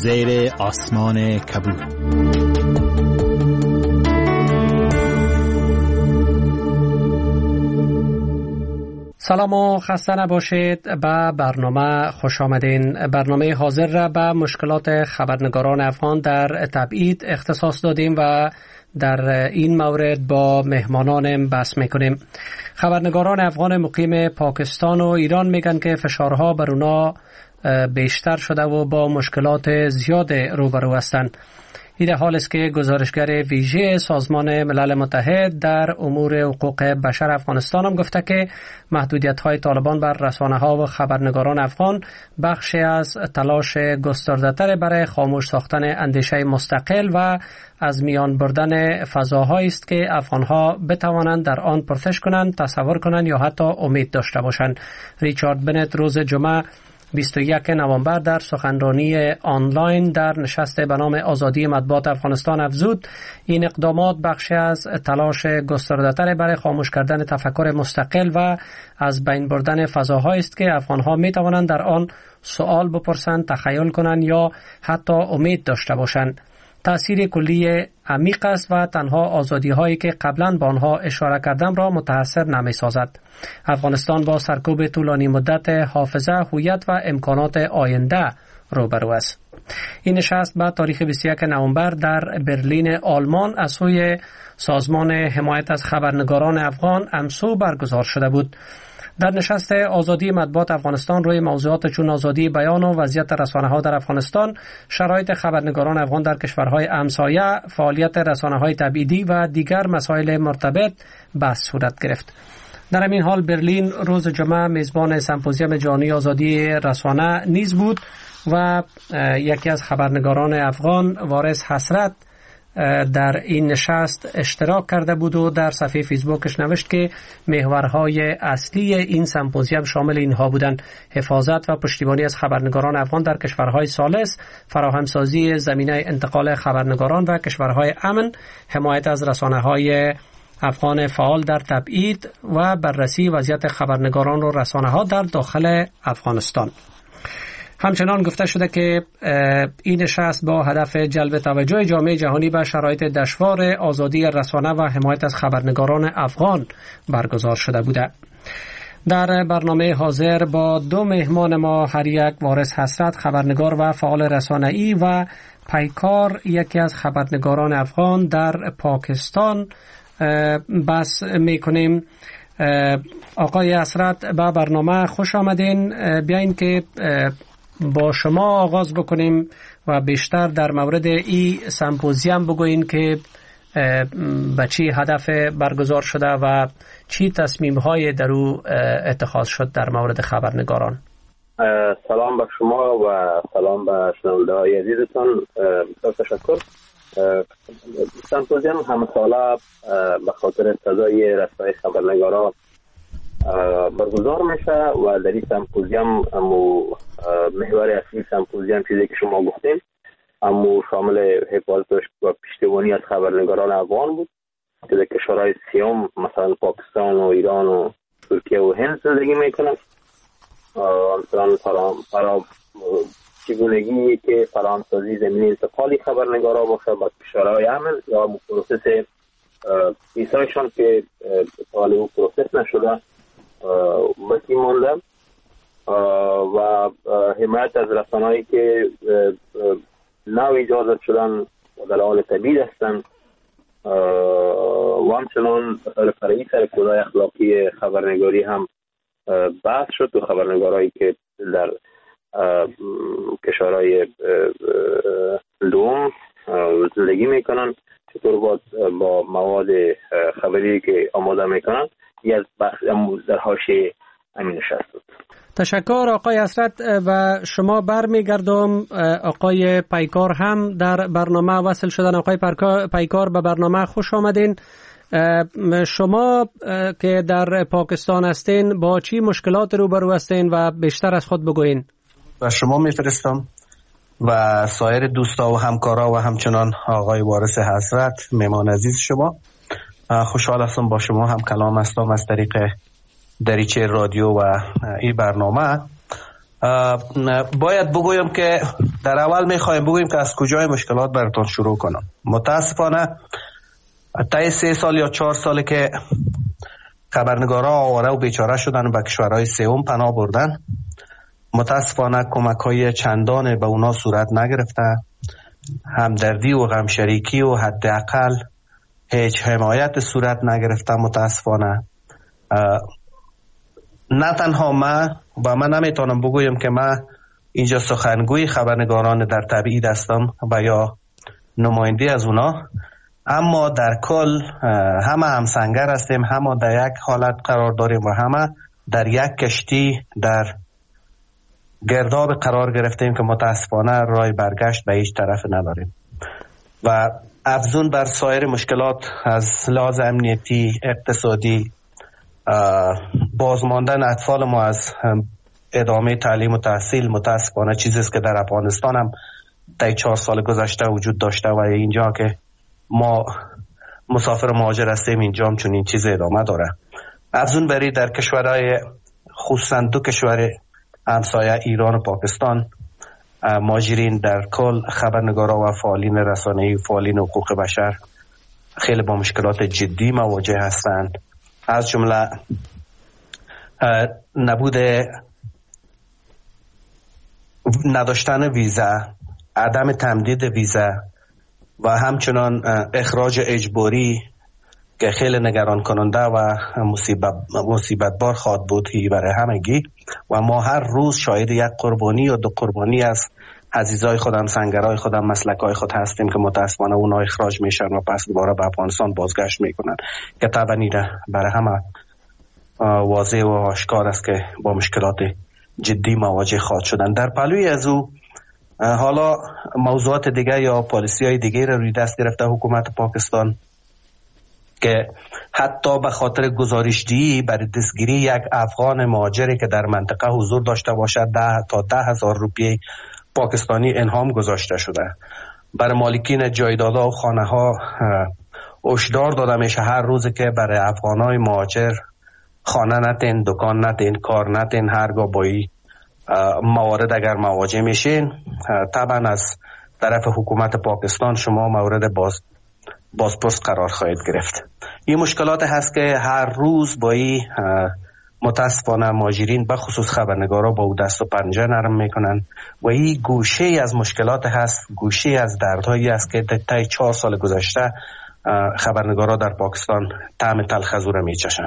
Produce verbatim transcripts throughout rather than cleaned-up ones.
زیر آسمان کبود. سلام و خسته نباشید. به برنامه خوش آمدین. برنامه حاضر را به مشکلات خبرنگاران افغان در تبعید اختصاص دادیم و در این مورد با مهمانانم بحث میکنیم. خبرنگاران افغان مقیم پاکستان و ایران میگن که فشارها بر اونا بیشتر شده و با مشکلات زیاد روبرو هستند. این حال است که گزارشگر ویژه سازمان ملل متحد در امور حقوق بشر افغانستان هم گفته که محدودیت‌های طالبان بر رسانه‌ها و خبرنگاران افغان بخشی از تلاش گسترده‌تر برای خاموش ساختن اندیشه مستقل و از میان بردن فضاهایی است که افغان‌ها بتوانند در آن پرسش کنند، تصور کنند یا حتی امید داشته باشند. ریچارد بنت روز جمعه بیست و یکم نوامبر در سخنرانی آنلاین در نشست به نام آزادی مطبوعات افغانستان افزود این اقدامات بخشی از تلاش گسترده‌تر برای خاموش کردن تفکر مستقل و از بین بردن فضاهایی است که افغان‌ها می‌توانند در آن سوال بپرسند، تخیل کنند یا حتی امید داشته باشند. تأثیر کلی عمیق است و تنها آزادی هایی که قبلا به آنها اشاره کردم را متأثر نمی سازد. افغانستان با سرکوب طولانی مدت حافظه، هویت و امکانات آینده روبرو است. این نشست به تاریخ بیست و یکم نوامبر در برلین آلمان از سوی سازمان حمایت از خبرنگاران افغان امسو برگزار شده بود. در نشست آزادی مطبوعات افغانستان روی موضوعات چون آزادی بیان و وضعیت رسانه‌ها در افغانستان، شرایط خبرنگاران افغان در کشورهای همسایه، فعالیت رسانه‌های تبعیدی و دیگر مسائل مرتبط بحث صورت گرفت. در همین حال برلین روز جمعه میزبان سمپوزیوم جهانی آزادی رسانه نیز بود و یکی از خبرنگاران افغان، وارث حسرت، در این نشست اشتراک کرده بود و در صفحه فیسبوکش نوشت که محورهای اصلی این سمپوزیوم شامل اینها بودند: حفاظت و پشتیبانی از خبرنگاران افغان در کشورهای ثالث، فراهمسازی زمینه انتقال خبرنگاران و کشورهای امن، حمایت از رسانه‌های افغان فعال در تبعید و بررسی وضعیت خبرنگاران و رسانه‌ها در داخل افغانستان. همچنان گفته شده که این نشست با هدف جلب توجه جامعه جهانی به شرایط دشوار آزادی رسانه و حمایت از خبرنگاران افغان برگزار شده بوده. در برنامه حاضر با دو مهمان ما، هر یک وارث حسرت، خبرنگار و فعال رسانه‌ای، و پیکار، یکی از خبرنگاران افغان در پاکستان، بحث میکنیم. آقای حسرت، به برنامه خوش آمدین. بیاین که با شما آغاز بکنیم و بیشتر در مورد این سمپوزیوم بگوین که به چی هدف برگزار شده و چی تصمیم‌های در او اتخاذ شد در مورد خبرنگاران. سلام به شما و سلام به شنونده‌های عزیزتان. بسیار تشکر. سمپوزیوم همه ساله به خاطر صدای رسانه‌های خبرنگاران برگزار میشه و در این سمپوزیوم امو محور اصلی سمپوزیوم چیزی که شما گفتیم امو شامل حفاظت و پشتیبانی از خبرنگاران افغان بود که در کشورهای سیوم مثلا پاکستان و ایران و ترکیه و هند زندگی میکنند. مثلا فرام فرام چگونگی که فرامسازی زمینه انتقالی خبرنگارا باشه با کشورهای امن یا پروسس ویزایشان که طالب و پروسس نشده باقی مانده و حمایت از رسانه‌هایی که نو اجازت شدن و در حال تبعید هستند و همچنان فرعی سر کودای اخلاقی خبرنگاری هم بحث شد و خبرنگارایی که در کشورهای دوم زندگی میکنن چطور با با مواد خبری که آماده میکنن یه از بخش در حاشیه همین نشست بود. تشکر آقای حسرت. و شما برمیگردم آقای پیکار هم در برنامه وصل شدن. آقای پیکار به برنامه خوش آمدین. شما که در پاکستان هستین با چی مشکلات روبرو هستین و بیشتر از خود بگوین؟ و شما میفرستم و سایر دوستا و همکارا و همچنان آقای وارث حسرت، مهمان عزیز شما. خوشحال هستم با شما هم کلام هستم از طریق دریچه رادیو و این برنامه. باید بگویم که در اول میخوایم بگویم که از کجای مشکلات براتون شروع کنم. متاسفانه طی سه سال یا چهار سالی که خبرنگارا آواره و بیچاره شدن و به کشورهای سوم پناه بردن، متاسفانه کمک های چندان به اونا صورت نگرفته، همدردی و غمشریکی و حداقل هیچ حمایت صورت نگرفته. متاسفانه نه تنها من و من نمیتونم بگویم که من اینجا سخنگوی خبرنگاران در تبعید هستم و یا نماینده از اونا، اما در کل همه همسنگر هستیم، همه در یک حالت قرار داریم و همه در یک کشتی در گرداب قرار گرفتیم که متاسفانه راه برگشت به هیچ طرف نداریم. و افزون بر سایر مشکلات از لحاظ امنیتی، اقتصادی، بازماندن اطفال ما از ادامه تعلیم و تحصیل متاسفانه چیزی است که در افغانستان هم طی چهار سال گذشته وجود داشته و اینجا که ما مسافر مهاجر هستیم اینجا هم چون این چیز ادامه داره. افزون بری در کشورهای خصوصا دو کشور همسایه ایران و پاکستان، مهاجرین در کل، خبرنگارا و فعالین رسانه‌ای و فعالین حقوق بشر خیلی با مشکلات جدی مواجه هستند، از جمله نبود نداشتن ویزا، عدم تمدید ویزا و همچنان اخراج اجباری که خیلی نگران کننده و مصیبت مصیبت بار خواهد بود برای همگی. و ما هر روز شاهد یک قربانی یا دو قربانی از عزیزای خودم، سنگرای خودم، مسلکای خود هستیم که متاسفانه اونا اخراج میشن و پس دوباره به افغانستان بازگشت میکنن که طبعا برای همه واضح و آشکار است که با مشکلات جدی مواجه خواهد شدن. در پهلوی از او حالا موضوعات دیگه یا پالیسی های دیگه را روی دست گرفته حکومت پاکستان که حتی به خاطر گزارشدهی برای دستگیری یک افغان مهاجری که در منطقه حضور داشته باشد ده تا ده هزار روپیه پاکستانی انعام گذاشته شده. برای مالکین جایدادها و خانه ها هشدار داده میشه هر روز که برای افغانای مهاجر خانه نتین، دکان نتین، کار نتین، هرگاه با این موارد اگر مواجه میشین طبعا از طرف حکومت پاکستان شما مورد باز بازپرس قرار خواهید گرفت. این مشکلات هست که هر روز با این متاسفانه مهاجرین به خصوص خبرنگارا با او دست و پنجه نرم میکنن و این گوشه از مشکلات هست، گوشه از دردهایی است که طی چهار سال گذشته خبرنگارا در پاکستان طعم تلخ از او را میچشن.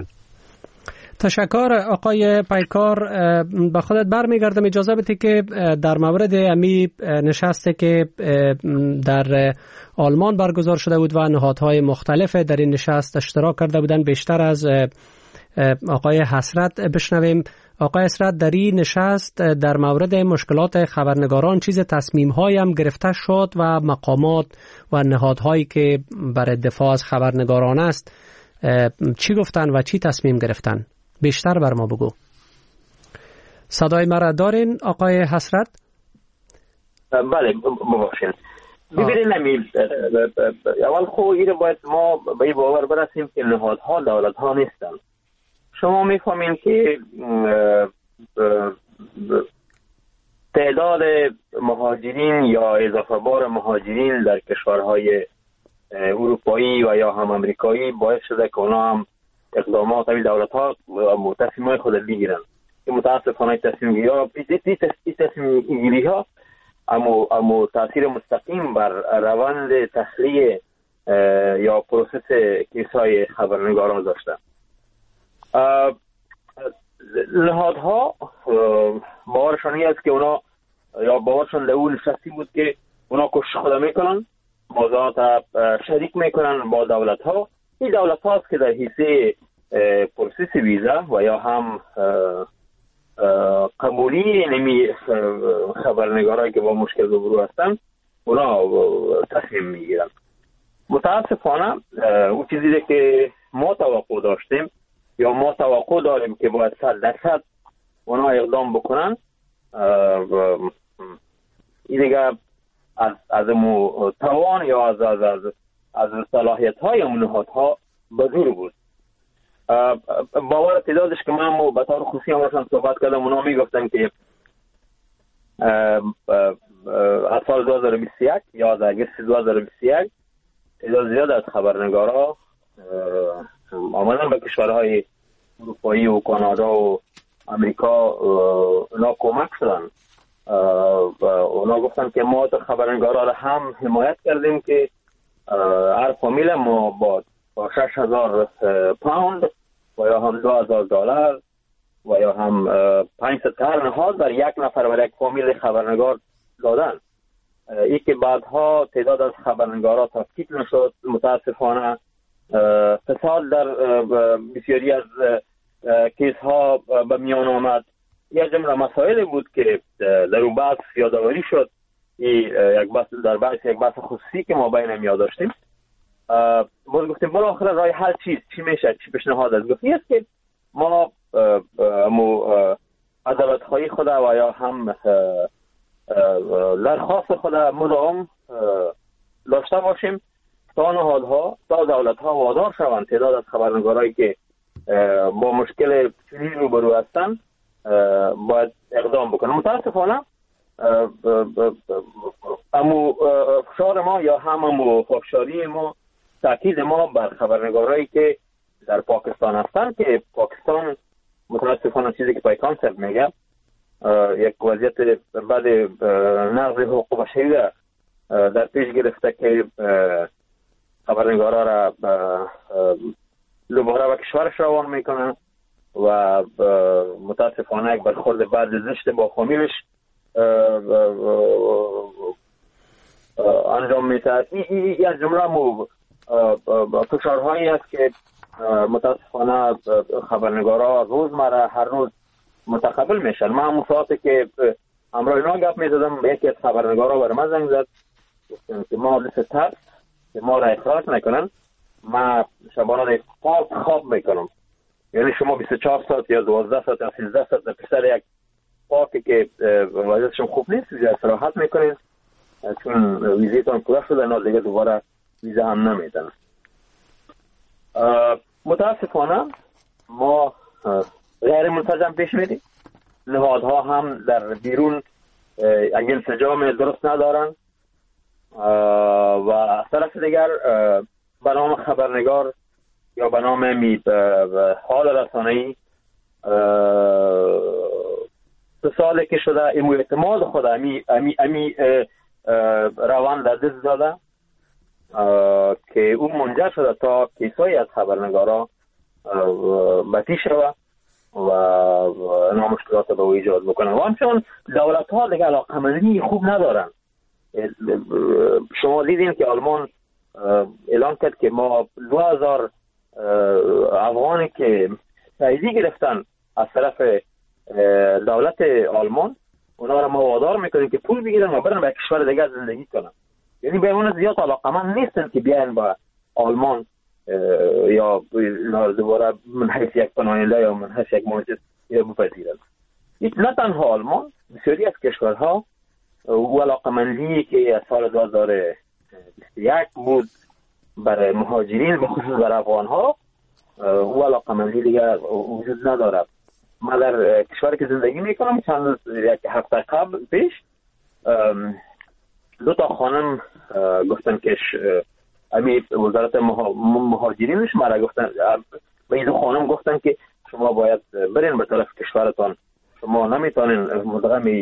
تشکر آقای پیکار. به خودت برمیگردم. اجازه بدی که در مورد امی نشستی که در آلمان برگزار شده بود و نهادهای مختلف در این نشست اشتراک کرده بودند بیشتر از آقای حسرت بشنویم. آقای حسرت، در این نشست در مورد مشکلات خبرنگاران چیز تصمیم‌هایی هم گرفته شد و مقامات و نهادهایی که برای دفاع از خبرنگاران است چی گفتن و چی تصمیم گرفتن؟ بیشتر بر ما بگو. صدای مرا دارین آقای حسرت؟ بله ببخشید. ببینید نمی اول خو اینو باید ما به این باور برسیم که نهادها دولت‌ها نیستن. شما میفهمین که تعداد مهاجرین یا اضافه بار مهاجرین در کشورهای اروپایی و یا هم امریکایی باعث شده که اونا هم اقدامات این دولت‌ها تصمیم‌های خود بگیرن. که متاسفانه تصمیم گیری ها تصمیم گیری ها اما اما تاثیر مستقیم بر روند تخلیه یا پروسس کیسای خبرنگاران داشته. نهادها باورشان این است که اونا یا باورشان در اون نشستی بود که اونا کوشش خود میکنن، موضوعات شریک میکنن با دولت ها. این دولت ها است که در حیث پروسس ویزا و یا هم قبولی نمی خبرنگارایی که با مشکل روبرو هستن اونا تصمیم میگیرن. متاسفانه اون چیزی که ما توقع داشتیم یا ما توقع داریم که باید صد درصد اونا اقدام بکنن، این دیگه از از مو توان یا از از از از صلاحیت های اون نهادها بدور بود. باور تعدادش که من به طور خصوصی همشان صحبت کردم، اونا میگفتن که از سال دو هزار و بیست و یک یا از اگست دو هزار و بیست و یک تعداد زیاد از خبرنگارا آمدن به کشورهای اروپایی و کانادا و امریکا، اونا کمک شدن و اونا گفتن که ما تا خبرنگارا را هم حمایت کردیم که هر فامیل ما با شش هزار پوند و یا هم دو هزار دلار و یا هم پانصد قرن‌ها در یک نفر برای یک فامیل خبرنگار دادن. ای که بعدها تعداد از خبرنگارا تفکیک نشد. متاسفانه فساد در بسیاری از کیس ها به میان آمد. یک جمله مسائل بود که در اون بحث یادآوری شد. یک بحث در بحث یک بحث خصوصی که ما بین هم داشتیم. ما گفتیم بالاخره راه حل چیز چی میشه، چی پیشنهاد است؟ گفتیم است که ما مو عدالت خواهی خود و یا هم درخواست خود مدام داشته باشیم تا نهادها تا دولت‌ها وادار شوند تعداد از خبرنگارایی که با مشکل چنین روبرو هستند باید اقدام بکنن. متاسفانه امو فشار ما یا هم امو افشاری ما تاکید ما بر خبرنگارایی که در پاکستان هستند که پاکستان متاسفانه چیزی که پای کانسپت میگه یک وضعیت بعد نقض حقوق بشری در پیش گرفته که خبرنگارا را دوباره به کشورش روان میکنن و متاسفانه یک برخورد بعد زشت با فامیلش انجام میده. این از جمله مو فشارهایی است که متاسفانه خبرنگارا روزمره هر روز متقبل میشن. من همون ساعتی که همراه اینا گپ میزدم یکی از خبرنگارا بر من زنگ زد گفتن که ما لسه ترس که ما را اخراج نکنن ما شبانه خواب خواب میکنم. یعنی شما بیست و چهار ساعت یا دوازده ساعت یا سیزده ساعت در پسر یک پاکی که وضعیتشون خوب نیست ویزا استراحت میکنید چون ویزیتان پوره شده اینا دیگه دوباره ویزا هم نمیدن. متاسفانه ما غیر منتظم پیش میریم. نهادها هم در بیرون یک انسجام درست ندارن و از طرف دیگر به نام خبرنگار یا به نام می حال رسانه‌ای سه ساله که شده این اعتماد خود امی امی امی روان در دست داده که اون منجر شده تا کیسایی از خبرنگارا بطی شده و اینا مشکلات به ایجاد بکنن و همچنان دولت ها دیگه علاقمندی خوب ندارن. شما دیدین که آلمان اعلان کرد که ما دو هزار افغانی که تاییدی گرفتن از طرف دولت آلمان اونا را ما وادار میکنیم که پول بگیرن و برن به کشور دیگه زندگی کنن. یعنی به اون زیاد علاقمند نیستن که بیاین با آلمان یا دوباره من حیث یک پناهنده یا من حیث یک مهاجر یا بپذیرند. نه تنها آلمان، بسیاری از کشورها و علاقمندی که از سال دو هزار و بیست و یک بود برای مهاجرین به خصوص برای افغانها و علاقمندی دیگر وجود نداره. من در کشوری که زندگی میکنم چند یک هفته قبل پیش دو تا خانم گفتن که امی وزارت مهاجرینش مرا گفتن به این دو خانم گفتن که شما باید برین به طرف کشورتان، شما نمیتونین مدغم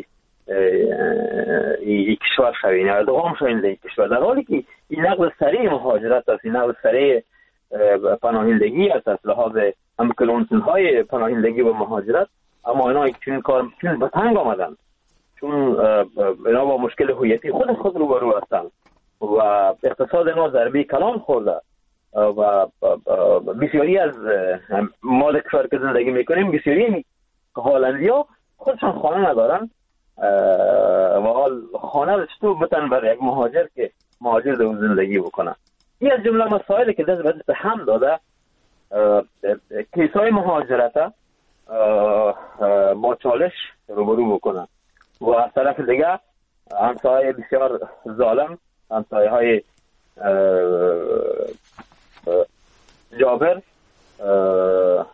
این کشور شوین یا دوام شوین در این کشور، در حالی که این نقل سریع مهاجرت است، این نقل سریع پناهندگی است از لحاظ هم کلونسون های پناهندگی و مهاجرت. اما اینا چون کار چون به تنگ آمدن چون اینا با مشکل هویتی خود خود روبرو هستن و اقتصاد اینا ضربه کلان خورده و بسیاری از ما در کشور که زندگی میکنیم بسیاری هالندی ها خودشان خانه ندارن و حال خانه چطور بتن برای یک مهاجر که مهاجر در زندگی بکنه. این از جمله مسائلی که دست به دست هم داده کیسای مهاجرت با چالش روبرو بکنه و از طرف دیگه همسایه بسیار ظالم، همسایه های جابر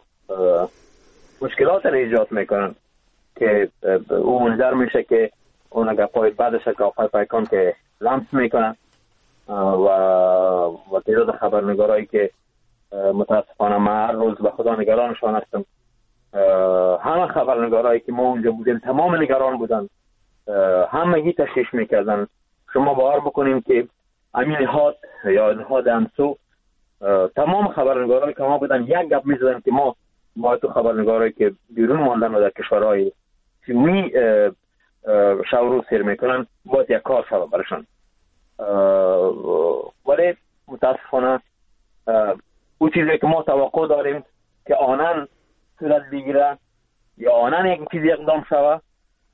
مشکلات را ایجاد میکنن که او منجر میشه که اون گپای بعدش که آقای پیکان که لمس میکنن و و تعداد خبرنگارایی که متاسفانه من هر روز به خدا نگرانشان هستم. همه خبرنگارایی که ما اونجا بودیم تمام نگران بودن، همه هی تشویش میکردن. شما باور بکنیم که امین نهاد یا نهاد امسو تمام خبرنگارایی که ما بودن یک گپ میزدن که ما ما تو خبرنگارایی که بیرون ماندن و در کشورهای چینی شب روز سیر میکنن باید یک کار شود برشان. ولی متاسفانه او چیزی که ما توقع داریم که آنان صورت بگیره یا آنان یک چیزی اقدام شود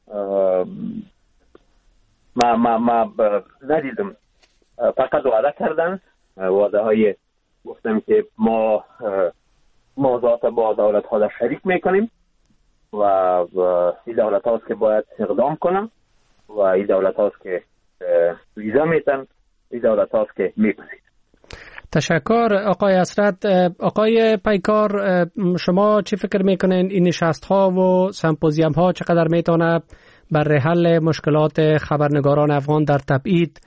ما ما ما ندیدم. فقط وعده کردن، وعده های گفتم که ما موضوعات با دولت ها در شریک میکنیم و این دولت هاست که باید اقدام کنن و این دولت هاست که ویزا میتن، این دولت هاست که میپسید. تشکر آقای اسرت. آقای پیکار، شما چی فکر میکنین این نشست ها و سمپوزیوم ها چقدر میتونه بر حل مشکلات خبرنگاران افغان در تبعید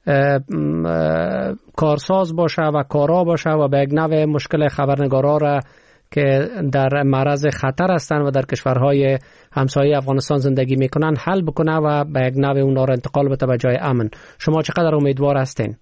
کارساز باشه و کارا باشه و به یک نوع مشکل خبرنگارا را که در معرض خطر هستند و در کشورهای همسایه افغانستان زندگی میکنن حل بکنه و به یک نوع اونا را انتقال بده به جای امن؟ شما چقدر امیدوار هستین؟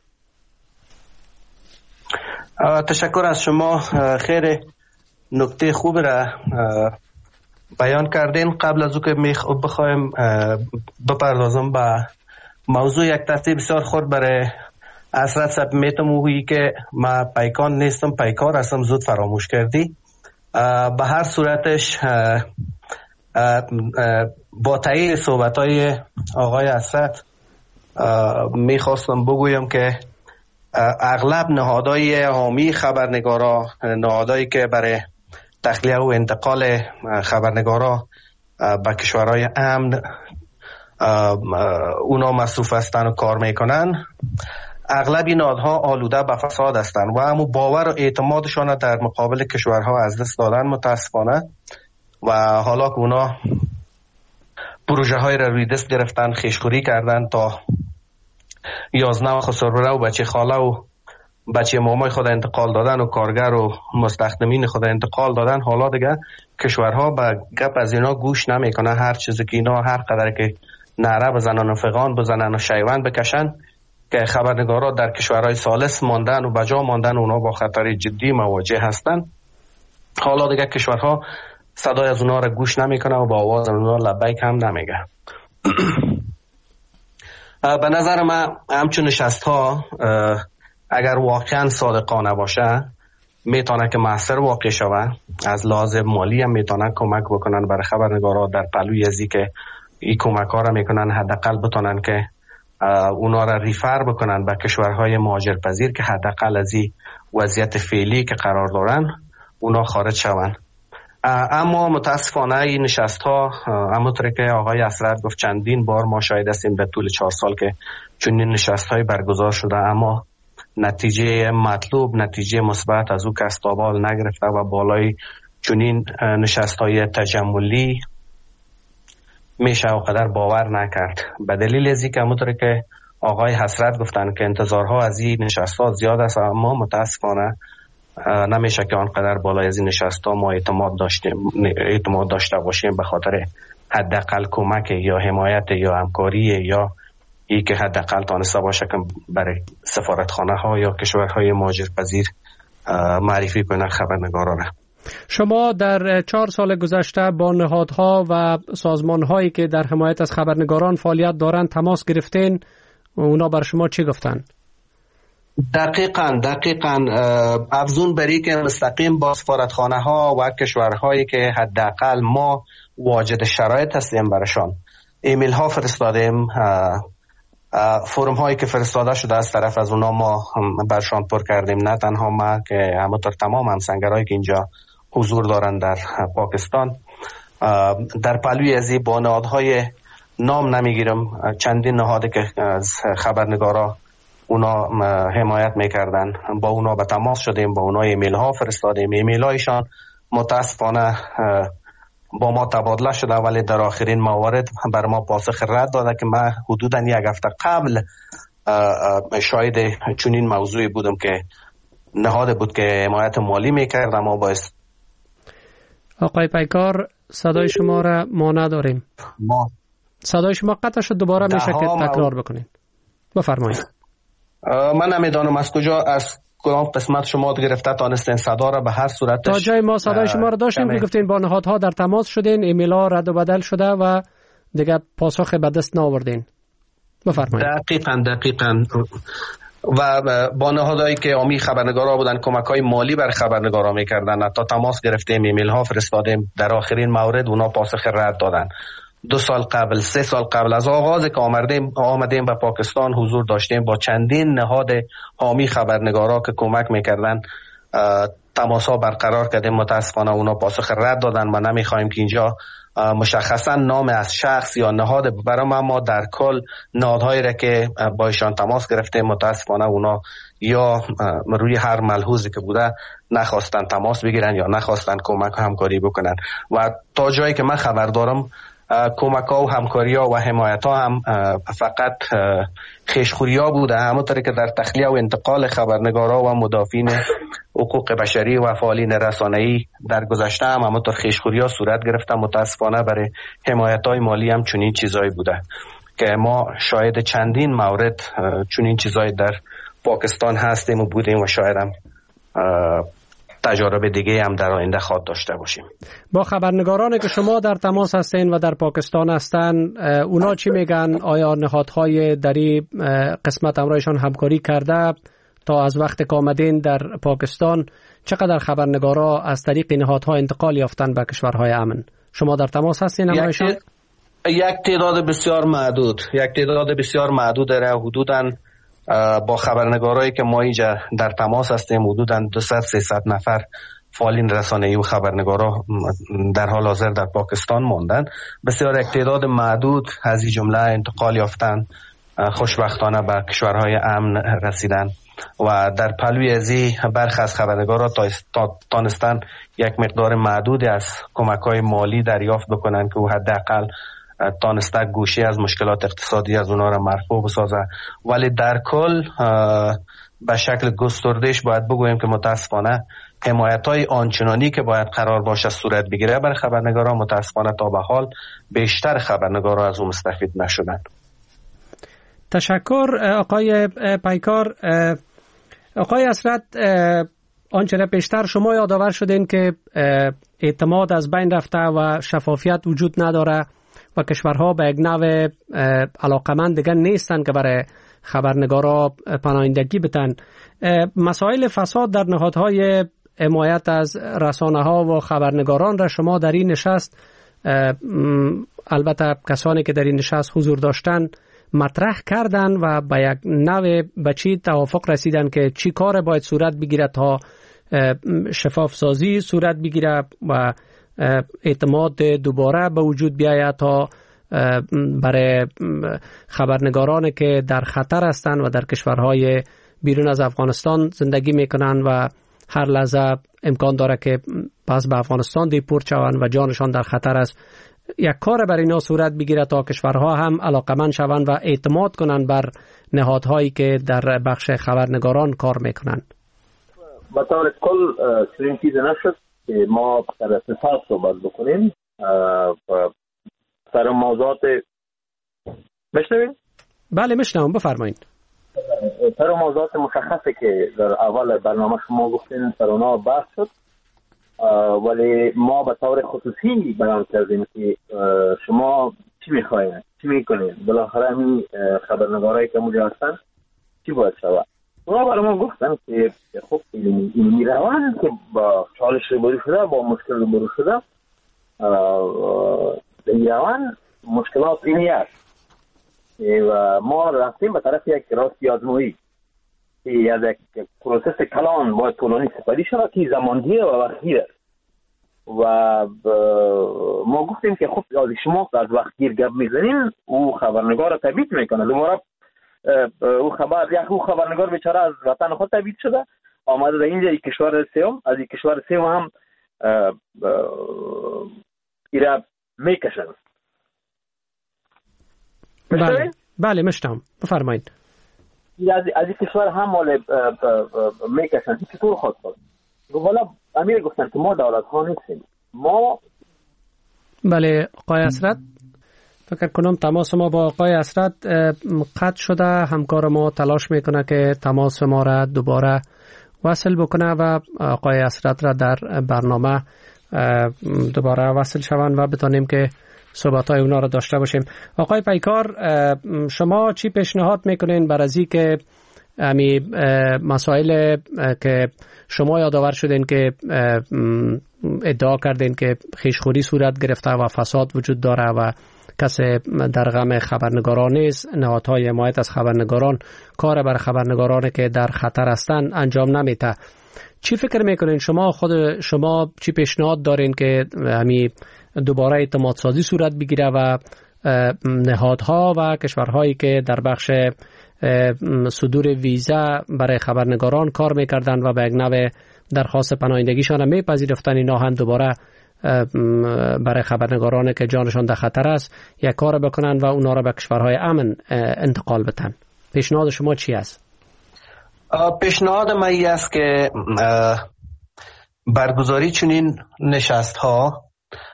تشکر از شما. خیر نکته خوب را بیان کردین. قبل از او که بخوایم بپردازم به موضوع، یک تصدیق بسیار خورد برای اسرت سب میتم اویی که ما پیکان نیستم، پیکار هستم، زود فراموش کردی. به هر صورتش با تایید صحبت های آقای اسرت میخواستم بگویم که اغلب نهادهای حامی خبرنگارا، نهادهایی که برای تخلیه و انتقال خبرنگارا به کشورهای امن اونا مصروف هستن و کار میکنن، اغلب این نهادها آلوده به فساد هستن و همون باور و اعتمادشان در مقابل کشورها از دست دادن متاسفانه. و حالا که اونا پروژه های را روی دست گرفتن، خیشخوری کردن تا یازده خسروره و بچه خاله و بچه مامای خود انتقال دادن و کارگر و مستخدمین خود انتقال دادن، حالا دیگه کشورها به گپ از اینا گوش نمیکنن. هر چیزی که اینا هر قدر که نعره بزنن و فغان بزنن و شیوند بکشن که خبرنگارا در کشورهای ثالث ماندن و بجا ماندن، اونا با خطر جدی مواجه هستن. حالا دیگه کشورها صدای از اونا را گوش نمیکنه و با آواز اونا لبیک هم نمیگه. به نظر من همچون نشست ها اگر واقعا صادقانه باشه میتونه که موثر واقع شوه. از لحاظ مالی هم میتونه کمک بکنن برای خبرنگارا در پلوی ازی که این کمک ها را میکنن حداقل بتونن که اونا را ریفر بکنن به کشورهای مهاجرپذیر که حداقل از این وضعیت فعلی که قرار دارن اونا خارج شون. اما متاسفانه این نشست ها همونطور که آقای اسرت گفت چندین بار ما شاهد هستیم در طول چهار سال که چنین نشست های برگزار شده، اما نتیجه مطلوب، نتیجه مثبت از او کستابال نگرفته و بالای چنین نشست های تجملی میشه و قدر باور نکرد. به دلیل ازی که همونطور که آقای حسرت گفتن که انتظارها از این نشست ها زیاد است، اما متاسفانه نمیشه که آنقدر بالای از این نشست ها ما اعتماد داشتیم اعتماد داشته باشیم به خاطر حداقل کمک یا حمایت یا همکاری یا ای که حداقل تانسته باشه که برای سفارتخانه ها یا کشورهای مهاجرپذیر معرفی کنن خبرنگارا را. شما در چهار سال گذشته با نهادها و سازمانهایی که در حمایت از خبرنگاران فعالیت دارند تماس گرفتین؟ اونا بر شما چی گفتن؟ دقیقاً دقیقاً افزون بری که مستقیم با سفارتخانه ها و کشورهایی که حداقل ما واجد شرایط هستیم برشان ایمیل ها فرستادیم، فرم هایی که فرستاده شده از طرف از اونا ما برشان پر کردیم. نه تنها ما که همونطور تمام همسنگرهایی که اینجا حضور دارن در پاکستان. در پلوی ازی با نهادهای نام نمیگیرم، چندین نهاده که از خبرنگارا اونا حمایت میکردن، با اونا به تماس شدیم، با اونا ایمیل ها فرستادیم. ایمیل هایشان متاسفانه با ما تبادله شده، ولی در آخرین موارد بر ما پاسخ رد داده که من حدودا یک هفته قبل شاید چنین موضوعی بودم که نهاد بود که حمایت مالی میکرد. اما باعث آقای پیکار صدای شما را ما نداریم. ما صدای شما قطع شد، دوباره میشه که تکرار بکنین. بفرمایید. من نمیدانم از کجا از کدام قسمت شما گرفته تانستین صدا را. به هر صورت تا جای ما صدای شما را داشتیم که گفتین با نهادها در تماس شدین، ایمیل ها رد و بدل شده و دیگه پاسخ به دست نآوردین. بفرمایید. دقیقاً دقیقاً و با نهادهایی که عامی خبرنگارا بودن کمک‌های مالی بر خبرنگارا می‌کردن، تا تماس گرفتیم، ایمیل ها فرستادیم. در آخرین مورد اونا پاسخ رد دادن. دو سال قبل، سه سال قبل از آغاز که آمدیم آمدیم به پاکستان حضور داشتیم با چندین نهاد حامی خبرنگارا که کمک میکردن، تماس‌ها برقرار کردیم. متاسفانه اونا پاسخ رد دادن. ما نمیخوایم که اینجا مشخصا نام از شخص یا نهاد برام، اما در کل نهادهایی را که با ایشان تماس گرفتیم متاسفانه اونا یا روی هر ملحوظی که بوده نخواستن تماس بگیرن یا نخواستن کمک همکاری بکنن. و تا جایی که من خبر دارم کمک ها و همکاری ها و حمایت ها هم فقط خیشخوری ها بوده، همونطوری که در تخلیه و انتقال خبرنگارا و مدافعین حقوق بشری و فعالین رسانه‌ای در گذشته هم همونطور خیشخوری ها صورت گرفته. متاسفانه برای حمایت های مالی هم چنین چیزایی بوده که ما شاهد چندین مورد چنین چیزایی در پاکستان هستیم و بودیم و شاید هم تجارب دیگه هم در آینده خواهد داشته باشیم. با خبرنگارانی که شما در تماس هستین و در پاکستان هستن، اونا چی میگن؟ آیا نهادهای دری قسمت امرایشان همکاری کرده تا از وقت که آمدین در پاکستان؟ چقدر خبرنگارا از طریق نهادها انتقال یافتن به کشورهای امن؟ شما در تماس هستین امرایشان؟ یک, یک تعداد بسیار محدود یک تعداد بسیار محدود داره. حدوداً با خبرنگارایی که ما اینجا در تماس هستیم حدوداً دویست سیصد نفر فعالین رسانه‌ای و خبرنگارا در حال حاضر در پاکستان ماندن. بسیار یک تعداد محدود از این جمله انتقال یافتن، خوشبختانه به کشورهای امن رسیدن و در پلوی ازی برخی از خبرنگارا تا تانستن یک مقدار محدودی از کمک‌های مالی دریافت بکنن که حداقل تانسته گوشه از مشکلات اقتصادی از اونا را مرفوع بسازه. ولی در کل به شکل گستردهش باید بگوییم که متاسفانه حمایت‌های آنچنانی که باید قرار باشه صورت بگیره برای خبرنگارا، متاسفانه تا به حال بیشتر خبرنگارا از اون مستفید نشدن. تشکر آقای پیکار. آقای اسرت، آنچه را پیشتر شما یادآور شدین که اعتماد از بین رفته و شفافیت وجود نداره و کشورها به یک نوع علاقمند دیگر نیستن که برای خبرنگارا پناهندگی بدن. مسائل فساد در نهادهای حمایت از رسانه ها و خبرنگاران را شما در این نشست، البته کسانی که در این نشست حضور داشتن، مطرح کردن و به یک نوع به چی توافق رسیدن که چی کار باید صورت بگیره تا شفاف سازی صورت بگیره و اعتماد دوباره به وجود بیاید تا برای خبرنگارانی که در خطر هستند و در کشورهای بیرون از افغانستان زندگی میکنن و هر لحظه امکان داره که پس به افغانستان دیپورت شوند و جانشان در خطر است، یک کار برای اینا صورت بگیره تا کشورها هم علاقمند شوند و اعتماد کنند بر نهادهایی که در بخش خبرنگاران کار میکنند. به طور کل چنین چیزی نشد که ما در اقتصاد صحبت بکنیم. سر موضوعات مشنوین؟ بله مشنوم، بفرمایید. سر موضوعات مشخصه که در اول برنامه شما گفتین سر اونا بحث شد، ولی ما به طور خصوصی بیان کردیم که شما چی میخواین، چی میکنین، بالاخره همین خبرنگارایی که اونجا هستن چی باید شود. اونا برای ما گفتن که خب این میروند که با چالش روبرو شده، با مشکل روبرو شده، میروند مشکلات اینی است و ما رفتیم به طرف یک راستی آزمایی که از یک پروسس کلان باید طولانی سپری شده که زمانگیر و وقتگیر است و ما گفتیم که خب از شما از وقتگیر گپ میزنین او خبرنگار را تبعید میکنه، دوباره او خبر یک او خبرنگار بیچاره از وطن خود تبعید شده، آمده در اینجا یک کشور سوم، از یک کشور سوم هم ایرا میکشن. بله بله مشتم بفرمایید. از از این کشور هم مال میکشن چطور خود خود والا امیر گفتن که ما دولت ها نیستیم ما. بله آقای اسرت، فکر کنم تماس ما با آقای اسرت قطع شده. همکار ما تلاش میکنه که تماس ما را دوباره وصل بکنه و آقای اسرت را در برنامه دوباره وصل شوند و بتانیم که صحبت های اونا را داشته باشیم. آقای پیکار، شما چی پیشنهاد میکنین برای از این که امی مسائل که شما یادآور شدین که ادعا کردین که خیشخوری صورت گرفته و فساد وجود داره و کسی در غم خبرنگاران نیست، نهادهای حمایت از خبرنگاران کار بر خبرنگاران که در خطر هستند انجام نمیده، چی فکر میکنین شما؟ خود شما چی پیشنهاد دارین که همی دوباره اعتماد سازی صورت بگیره و نهادها و کشورهایی که در بخش صدور ویزا برای خبرنگاران کار میکردن و به یک نوع درخواست پناهندگیشان هم میپذیرفتن، اینا هم دوباره برای خبرنگاران که جانشان در خطر است یک کار بکنن و اونا را به کشورهای امن انتقال بدن؟ پیشنهاد شما چی است؟ پیشنهاد من این است که برگزاری چنین نشست ها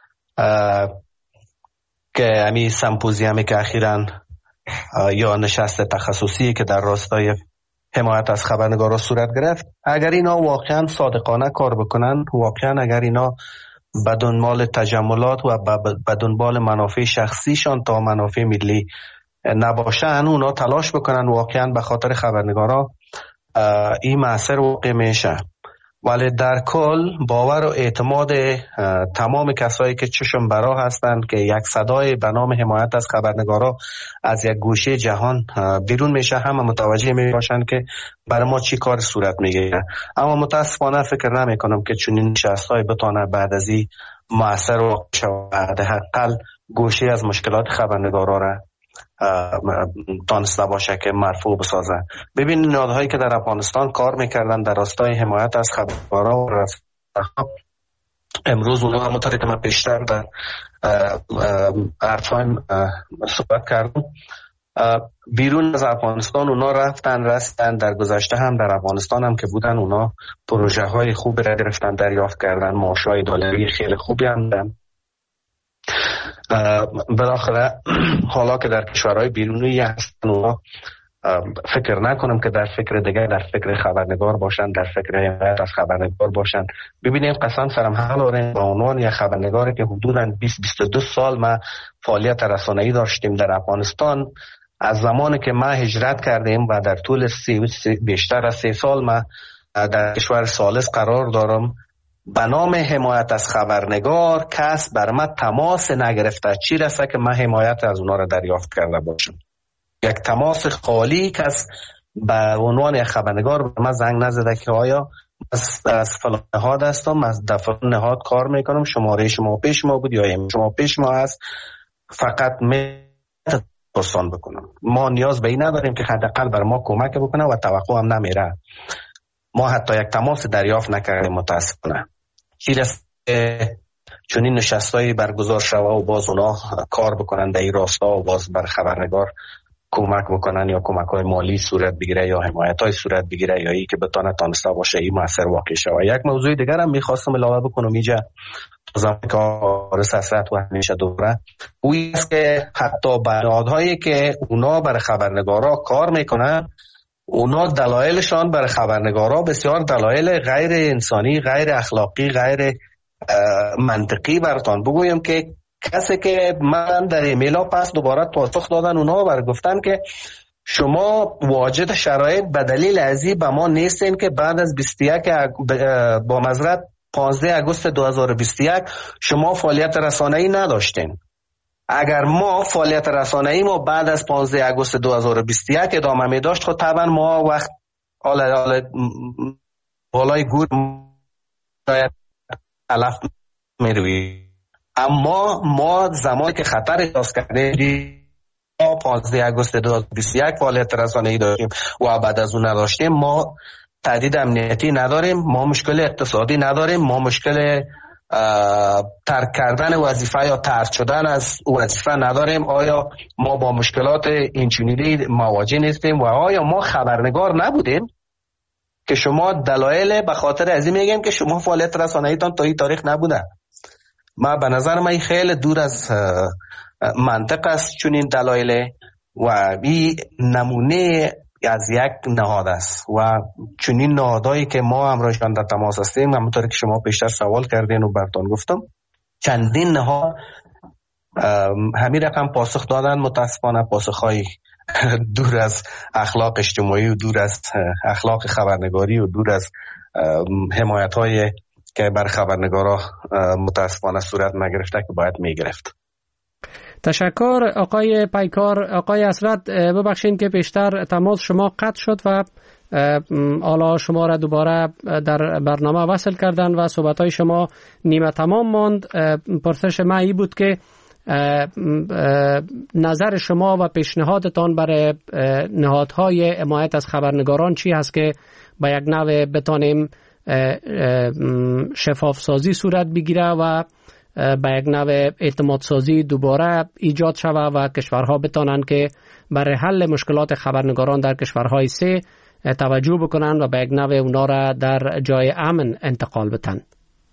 که همین سمپوزیومی که اخیراً یا نشست تخصصی که در راستای حمایت از خبرنگاران صورت گرفت، اگر اینا واقعا صادقانه کار بکنن، واقعا اگر اینا به دنبال تجملات و به دنبال منافع شخصیشان تا منافع ملی نباشن، اونا تلاش بکنن واقعا به خاطر خبرنگاران این معصر واقع میشه. ولی در کل باور و اعتماد تمام کسایی که چشم برا هستند که یک صدای به نام حمایت از خبرنگارا از یک گوشه جهان بیرون میشه، همه متوجه میباشند که برای ما چی کار صورت میگیره. اما متاسفانه فکر نمی کنم که چنین نشست‌های بتونه بعد از این مؤثر و شود حداقل گوشه از مشکلات خبرنگارا را تانسته باشه که مرفوع بسازه. ببین نهادهایی که در افغانستان کار میکردن در راستای حمایت از خبرنگاران، امروز اونها همونطوری که من پیشتر در حرفایم صحبت کردم بیرون از افغانستان اونا رفتن رستن، در گذشته هم در افغانستان هم که بودن اونا پروژه های خوب را گرفتن، دریافت کردن، معاشای دلاری خیلی خوبی هم دن. بالاخره حالا که در کشورهای بیرونی هستن اونا فکر نکنم که در فکر دیگه در فکر خبرنگار باشن، در فکر حمایت از خبرنگار باشن. ببینیم قسم سرم حال آوریم با عنوان یک خبرنگاری که حدوداً بیست بیست و دو سال ما فعالیت رسانه‌ای داشتیم در افغانستان، از زمانی که ما هجرت کردیم و در طول سی بیشتر از سه سال ما در کشور ثالث قرار دارم، به نام حمایت از خبرنگار کس بر من تماس نگرفته، چی رسه که من حمایت از اونا را دریافت کرده باشم. یک تماس خالی کس به عنوان یک خبرنگار به من زنگ نزده که آیا از, از فلان نهاد هستم، از دفعه نهاد کار میکنم، شماره شما پیش ما بود یا شما پیش ما هست، فقط می پرسان بکنم. ما نیاز به این نداریم که حداقل بر ما کمک بکنه و توقع هم نمیره. ما حتی یک تماس دریافت نکردیم متاسفانه. چیزی چون این نشستایی برگزار شوه و باز اونا کار بکنن در این راستا و باز بر خبرنگار کمک بکنن یا کمک های مالی صورت بگیره یا حمایت های صورت بگیره یا ای که بتانه تانسته باشه این مؤثر واقع شوه. یک موضوع دیگر هم میخواستم علاوه بکنم اینجا زمانی که آرس حسرت و همیشه دوره اوی است که حتی بنادهایی که اونا بر خبرنگارا کار میکنن، اونا دلایلشان بر خبرنگارا بسیار دلایل غیر انسانی، غیر اخلاقی، غیر منطقی براتان بگویم که کسی که من در ایمیلا پس دوباره پاسخ دادن اونا بر گفتن که شما واجد شرایط به دلیل ازی به ما نیستین که بعد از بیست و یک با معذرت پانزده آگوست دو هزار و بیست و یک شما فعالیت رسانه‌ای نداشتین. اگر ما فعالیت رسانه‌ای ما بعد از پانزده آگوست دو هزار و بیست و یک ادامه می داشت خب طبعا ما وقت حالا حالا بالای گور تلف می روی. اما ما زمانی که خطر احساس کردیم پانزده آگوست دو هزار و بیست و یک فعالیت رسانه‌ای داشتیم و بعد از اون نداشتیم، ما تهدید امنیتی نداریم، ما مشکل اقتصادی نداریم، ما مشکل ترک کردن وظیفه یا طرد شدن از وظیفه نداریم. آیا ما با مشکلات اینچنینی مواجه نیستیم و آیا ما خبرنگار نبودیم که شما دلایل به خاطر از این میگیم که شما فعالیت رسانه‌ایتان تا این تاریخ نبوده؟ ما به نظر من خیلی دور از منطق است چنین دلایل و این نمونه از یک نهاد است و چنین نهادهایی که ما همراهشان در تماس هستیم، همونطور که شما پیشتر سوال کردین و براتون گفتم، چندین نهاد همین رقم پاسخ دادن. متاسفانه پاسخهای دور از اخلاق اجتماعی و دور از اخلاق خبرنگاری و دور از حمایت‌های که بر خبرنگارا متاسفانه صورت نگرفته که باید میگرفت. تشکر آقای پیکار. آقای اسرت ببخشید که بیشتر تماس شما قطع شد و حالا شما را دوباره در برنامه وصل کردن و صحبت‌های شما نیمه تمام ماند. پرسش من این بود که نظر شما و پیشنهادتان برای نهادهای حمایت از خبرنگاران چی هست که با یک نوع بتانیم شفاف سازی صورت بگیره و با یک نوع اعتماد سازی دوباره ایجاد شود و کشورها بتانند که برای حل مشکلات خبرنگاران در کشورهای سه توجه بکنند و با یک نوع اونا را در جای امن انتقال بدن.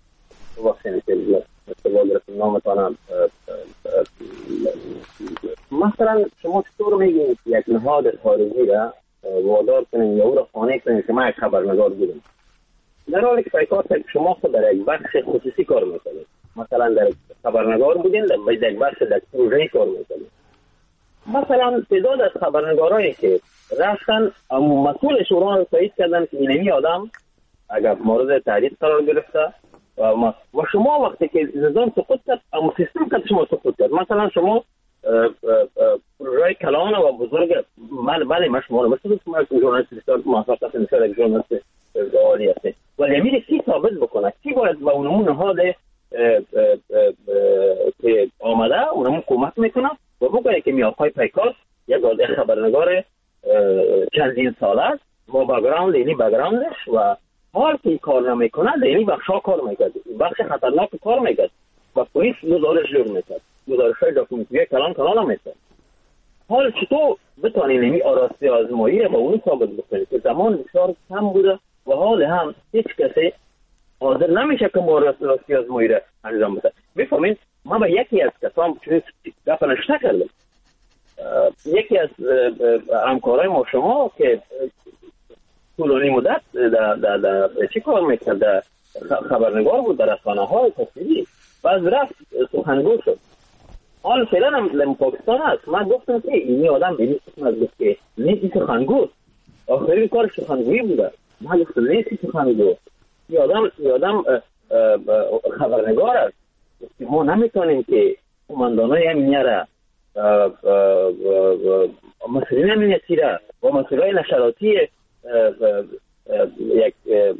مثلا شما چطور میگید یک نهاد خارجی را وادار کنید یا او را قانع کنید که من یک خبرنگار بودم، در حالی که پیکار شما خود در یک بخش خصوصی کار میکنید؟ مثلا در خبرنگار بودین در یک بخش در پروژه کار میکنید. مثلا تعداد از خبرنگارایی که رفتن مسئول شورا رو تایید کردن که اینمی آدم اگر مورد تهدید قرار گرفته و شما وقتی که نظام سقوط کرد اما سیستم کرد شما سقوط کرد. مثلا شما پروژه کلان و بزرگ من بله من شما رو مثل که ژورنالیست بسیار موفق هستید، مثل یک ژورنالیست عالی هستید، ولی امیر کی ثابت بکنه کی باید با اونمون نهاد که آمده اونمون کمک میکنه و بگه که میاقای پیکار یک خبرنگار چندین سال است با بگراند اینی بگراندش و حال که کار نمیکنه اینی بخشا کار میکرد، بخش خطرناک کار میکرد و پلیس گزارش جور میکرد، گزارش‌های داکیومنتری کلان کلان هم میکرد. حال چطور بتونی نمی آراستی آزمایی رو با اون ثابت بکنی که زمان بسیار کم بوده و حال هم هیچ کسی حاضر نمیشه که ما آراستی آزمایی رو انجام بده. بفهمین ما با یکی از کسان چیز گپ نشته کردم، یکی از همکارای ما شما که طولانی مدت در در در چی کار میکرد، خبرنگار بود در رسانه‌های تصویری و از رفت سخنگو شد. حال فعلا هم پاکستان هست. من گفتم که این آدم به این قسم از گفت که نیستی سخنگو، آخرین کار سخنگویی بوده. من گفتم نیستی سخنگو، این آدم این آدم خبرنگار است. ما نمیتونیم که قماندانای امنیه را مسئولین امنیتی را و مسئولای نشراتی یک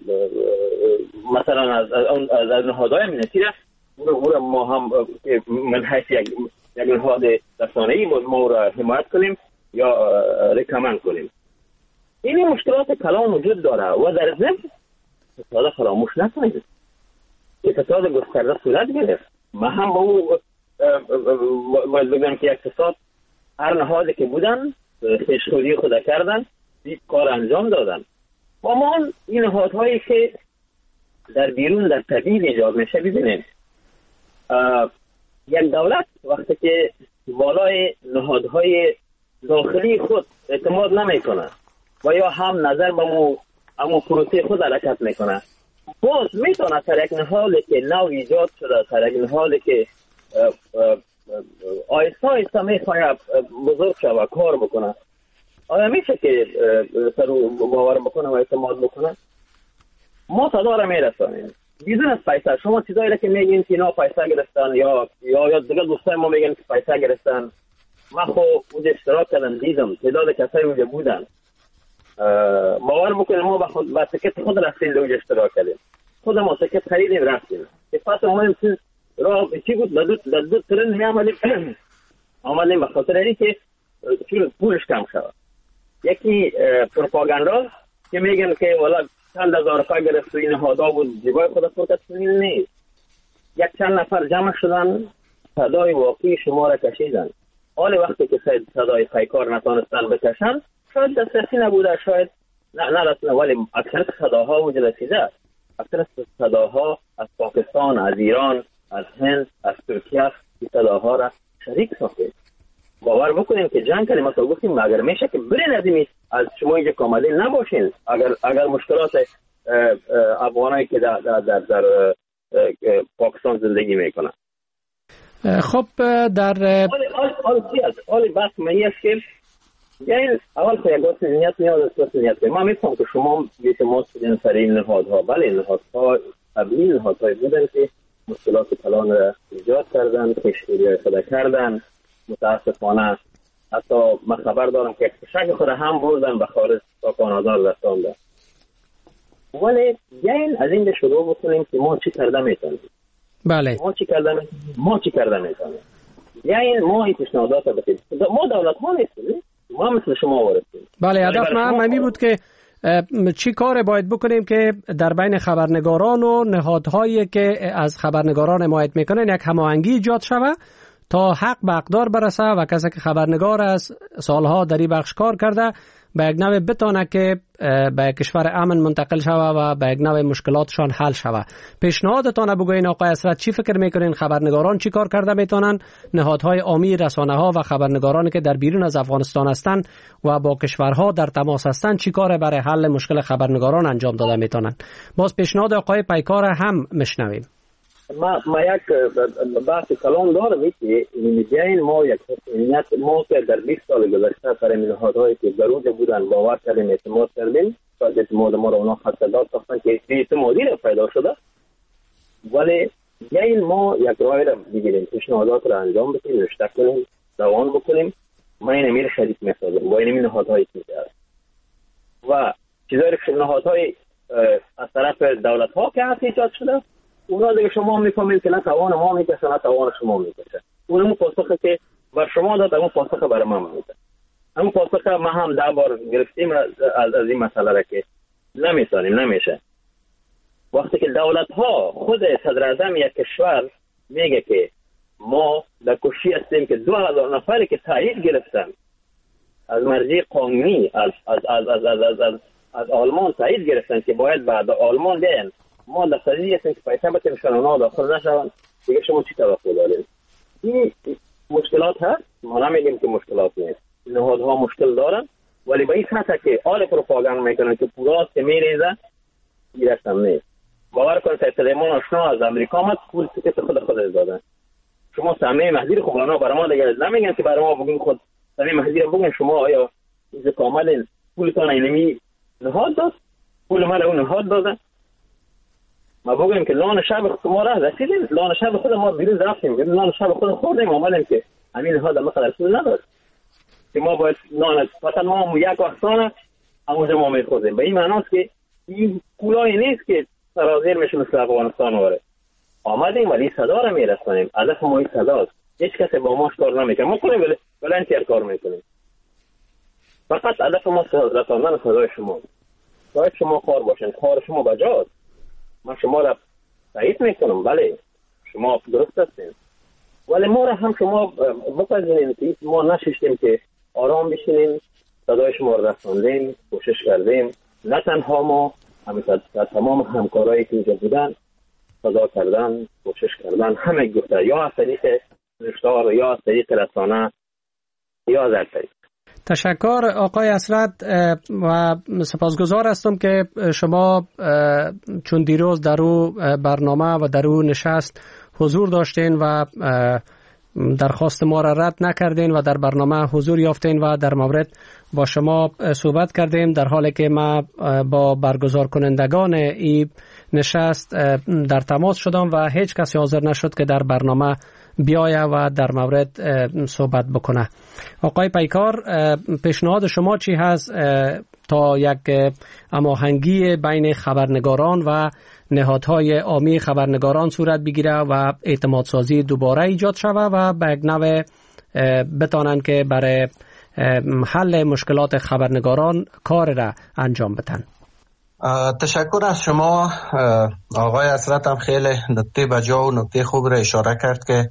مثلا از از نهادهای امنیتی را رو ما هم من حیث یک یک نهاد رسانه‌ای ما را حمایت کنیم یا ریکامند کنیم. این مشکلات کلان وجود داره و در ضمن فساد فراموش نکنید. فساد گسترده صورت گرفت. ما هم با او باید بگم که یک فساد هر نهادی که بودن خودی خود کردن، یک کار انجام دادن. و ما این نهادهایی که در بیرون در تبعید ایجاد میشه ببینید. یک دولت وقتی که بالای نهادهای داخلی خود اعتماد نمیکنه و یا هم نظر به مو امو پروسه خود حرکت میکنه، باز میتونه سر یک نهادی که نو ایجاد شده، سر یک نهادی که آیستا آیستا میخواه بزرگ شد و کار بکنه، آیا میشه که سر باور بکنه و اعتماد بکنه؟ ما صدا را میرسانیم بیزن از پیسه. شما چیزایی که میگین که اینا پیسه گرفتن یا یا یا دیگه دوستای ما میگن که پیسه گرفتن، من خو اونجا اشتراک کردم دیدم تعداد کسایی اونجا بودن. باور بکنیم ما با خود با تکت خود رفتیم اونجا اشتراک کردیم، خود ما تکت خریدیم رفتیم. که پس اومدیم چیز را چی بود در دو دو ترن می آمدیم آمدیم به خاطر اینکه چون پولش کم شود. یکی پروپاگاندا که میگن که والا چند هزار روپیه گرفت و این نهادها بود جیبای خود فرصت کنین نیست. یک چند نفر جمع شدن صدای واقعی شما را کشیدن. حال وقتی که صدای پیکار نتانستن بکشن شاید دسترسی نبوده، شاید نه نرسونه، ولی اکثر صداها وجود رسیده. اکثر صداها از پاکستان، از ایران، از هند، از ترکیه این صداها را شریک ساخته. باور بکنیم که جنگ کردیم، مثلا گفتیم اگر میشه که برین از این از شما اینجا کاملی نباشین. اگر اگر مشکلات افغانایی که در در در, در پاکستان زندگی میکنن. خب در حال حال بحث منی است که یعنی اول که یک وقت نیت نیاز است نیت. ما میفهمم که شما بی‌اعتماد شدین سر این نهادها، بله نهادها طبیعی نهادهای بودن که مشکلات کلان را ایجاد کردن، پیشگیری خود کردن. متاسفانه حتی من خبر دارم که شک خود هم بردن به خارج تا کانادا رساندن. ولی یعنی از این شروع بکنیم که ما چی کرده میتونیم. بله. ما چی کرده میتونیم. ما چی کرده میتونیم. یعنی ما این پیشنهادات رو بکنیم. ما دولت ها نیستیم. ما مثل شما ورستیم. بله، هدف ما همین بود که چی کار باید بکنیم که در بین خبرنگاران و نهادهایی که از خبرنگاران حمایت میکنن یک هماهنگی ایجاد شود تا حق به حقدار برسه و کسی که خبرنگار از سالها در این بخش کار کرده به یک نوع بتونه که به کشور امن منتقل شوه و به یک نوع مشکلاتشان حل شوه. پیشنهادتان بگوین آقای اسرت، چی فکر میکنین خبرنگاران چی کار کرده میتونن، نهادهای عامی، رسانه ها و خبرنگارانی که در بیرون از افغانستان هستند و با کشورها در تماس هستند چی کار برای حل مشکل خبرنگاران انجام داده میتونن؟ باز پیشنهاد آقای پیکار هم میشنویم. ما ما یک بحث کلان دارم که میگن ما یک حسنیت ما که در بیست سال گذشته سر نهادهایی که ضرور بودن باور کردیم، اعتماد کردیم، بعد اعتماد ما رو اونا خدشه‌دار ساختن که اعتمادی رو پیدا شده. ولی یعنی ما یک راه را بگیریم، پیشنهادات را انجام بدیم، رشته کنیم، دوام بکنیم. ما این امیر شریک میسازیم با این نهادهایی که داریم و چیزایی که نهادهای از طرف دولت ها که هست ایجاد شده اونا دیگه شما میفهمید که نه توان ما میکشه نه توان شما میکشه. اونمو پاسخه که بر شما داد اون پاسخه برای من میده. همون پاسخه ما هم ده بار گرفتیم از از این مسئله را که نمیسانیم، نمیشه. وقتی که دولت ها خود صدر اعظم یک کشور میگه که ما در کوشش هستیم که دو هزار نفری که تایید گرفتن از مرجع قانونی از از از از از, از, از, از آلمان تایید گرفتن که باید بعد آلمان بیان ما در صدیقی هستیم که پیسه بتیم شنونا داخل نشون، دیگه شما چی توقع دارید؟ این مشکلات هست، ما نمیگیم که مشکلات نیست. نهادها مشکل دارن ولی به این سطح که آل پروپاگاند میکنن که پولات که میریزه این رسم نیست. باور کنید که سلیمان آشنا از امریکا آمد پول که خود خود دادن. شما سهمیه مهدی رو خوبانا برای ما دیگه نمیگن که برای ما بگین خود سهمیه مهدی رو بگین شما آیا این کامل پولتان اینمی نهاد داد؟ پول ما رو نهاد دادن؟ ما بگیم که لان شب ما را رسیدیم، لان شب خود ما بیرون رفتیم، لان شب خود خوردیم، آمدیم که همین نهاد ما قدر پول نداد که ما باید لان فقط ما یک وقتانه همونجا ما میخوردیم. به این معناست که این پولایی نیست که سرازیر میشه مثل افغانستان واره. آمدیم ولی صدا را میرسانیم، هدف ما این صداست. هیچ کسی با ما کار نمیکنه، ما کنیم ولی ولنتیر کار میکنیم. فقط هدف ما رساندن صدای شما. باید شما کار باشین، کار شما بجاست. من شما را تایید میکنم، بله شما درست هستین، ولی ما را هم شما بپذیرین که ما نشستیم که آرام بشینیم، صدای شما را رساندیم، کوشش کردیم. نه تنها ما، همین تمام همکارایی که اینجا بودن صدا کردن، کوشش کردن، همه گفته یا از طریق نشتار یا از طریق رسانه یا از طریق. تشکر آقای اسرت و سپاسگزار هستم که شما چون دیروز در او برنامه و در او نشست حضور داشتین و درخواست ما را رد نکردین و در برنامه حضور یافتین و در مورد با شما صحبت کردیم، در حالی که ما با برگزار کنندگان این نشست در تماس شدم و هیچ کسی حاضر نشد که در برنامه بیایه و در مورد صحبت بکنه. آقای پیکار، پیشنهاد شما چی هست تا یک هماهنگی بین خبرنگاران و نهادهای عامی خبرنگاران صورت بگیره و اعتماد سازی دوباره ایجاد شود و به یک نوع بتانند که برای حل مشکلات خبرنگاران کار را انجام بدن؟ تشکر از شما. آقای اسرت هم خیلی نکته بجا و نکته خوب را اشاره کرد که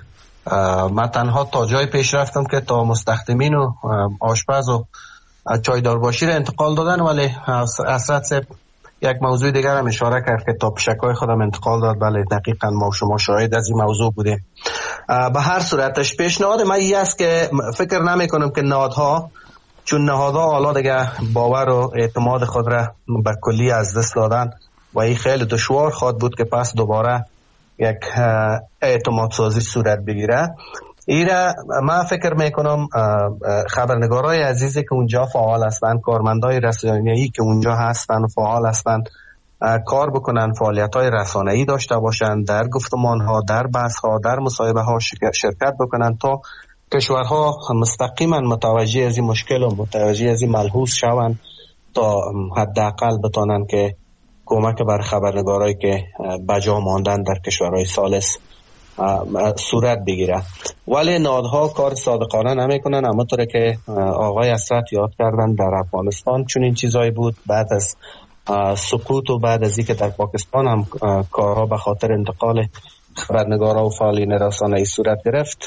من تنها تا جای پیش رفتم که تا مستخدمین و آشپز و چایدارباشی را انتقال دادن، ولی اسرت صاحب یک موضوع دیگر هم اشاره کرد که تا پیشکای خودم انتقال داد. بله دقیقا ما و شما شاهد از این موضوع بودیم. به هر صورتش پیشنهاد من این است که فکر نمی کنم که نهادها، چون نهادها حالا دیگه باور و اعتماد خود را به کلی از دست دادن و این خیلی دشوار خواهد بود که پس دوباره یک اعتماد سازی صورت بگیره. ایره من فکر میکنم خبرنگارای عزیزی که اونجا فعال هستند، کارمندای رسانه‌ای که اونجا هستند و فعال هستند، کار بکنن، فعالیت‌های رسانه‌ای داشته باشن، در گفتمان‌ها، در بحث‌ها، در مصاحبه‌ها شرکت بکنن تا کشورها مستقیما متوجه از این مشکل و متوجه از این ملحوظ شوند تا حداقل بتونن که کمک بر خبرنگارایی که بجا ماندن در کشورهای ثالث صورت بگیره. ولی نهادها کار صادقانه نمیکنن، اما طوری که آقای اسرت یاد کردن در افغانستان چون این چیزایی بود. بعد از سقوط و بعد از اینکه در پاکستان هم کارها به خاطر انتقال خبرنگارا و فعالین رسانه‌ای صورت گرفت،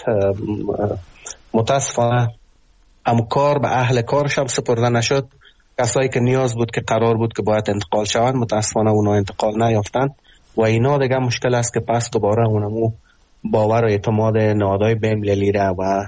متاسفانه هم کار به اهل کارش هم سپرده نشد. کسایی که نیاز بود که قرار بود که باید انتقال شوند متاسفانه اونا انتقال نیافتند و اینا دیگه مشکل است که پس دوباره اونمو باور و اعتماد نهادهای بین‌المللی را و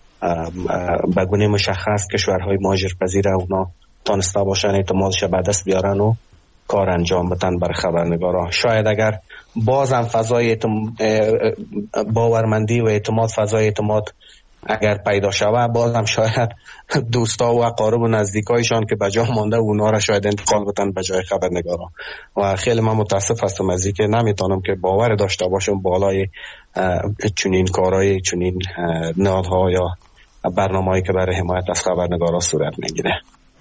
به گونه مشخص کشورهای مهاجرپذیر اونا تانسته باشن اعتمادش به دست بیارن و کار انجام بدن برای خبرنگارا. شاید اگر بازم فضای باورمندی و اعتماد، فضای اعتماد اگر پیدا شود، بازم شاید دوستا و اقارب و نزدیکایشان که بجا مانده اونا را شاید انتقال بدن به جای خبرنگارا. و خیلی من متاسف هستم از اینکه نمیتونم که باور داشته باشم بالای چنین کارهای، چنین نهادها یا برنامه‌ای که برای حمایت از خبرنگارا صورت میگیره.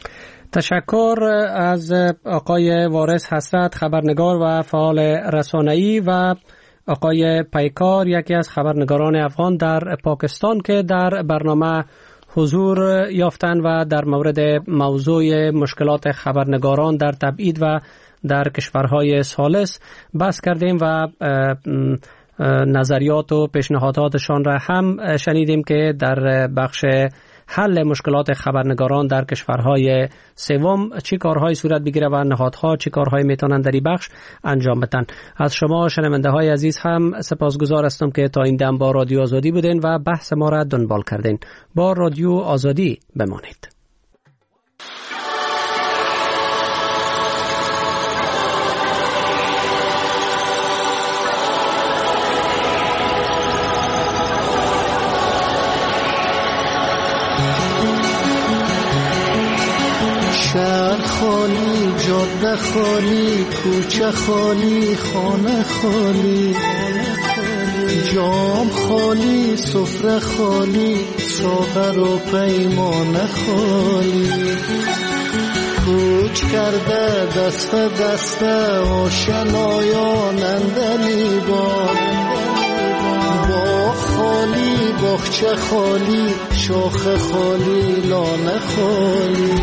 تشکر از آقای وارث حسرت، خبرنگار و فعال رسانه‌ای، و آقای پیکار، یکی از خبرنگاران افغان در پاکستان که در برنامه حضور یافتند و در مورد موضوع مشکلات خبرنگاران در تبعید و در کشورهای ثالث بحث کردیم و نظریات و پیشنهاداتشان را هم شنیدیم که در بخش حل مشکلات خبرنگاران در کشورهای سوم چی کارهایی صورت بگیره و نهادها چی کارهایی میتونن در این بخش انجام بدن. از شما شنونده های عزیز هم سپاسگزار هستم که تا این دم با رادیو آزادی بودین و بحث ما را دنبال کردین. با رادیو آزادی بمانید. شهر خالی، جاده خالی، کوچه خالی، خانه خالی، جام خالی، سفره خالی، ساغر و پیمانه خالی. کوچ کرده دست دست آشنایان اندلی باد، باغ خالی، باغچه خالی، شاخ خالی، لانه خالی.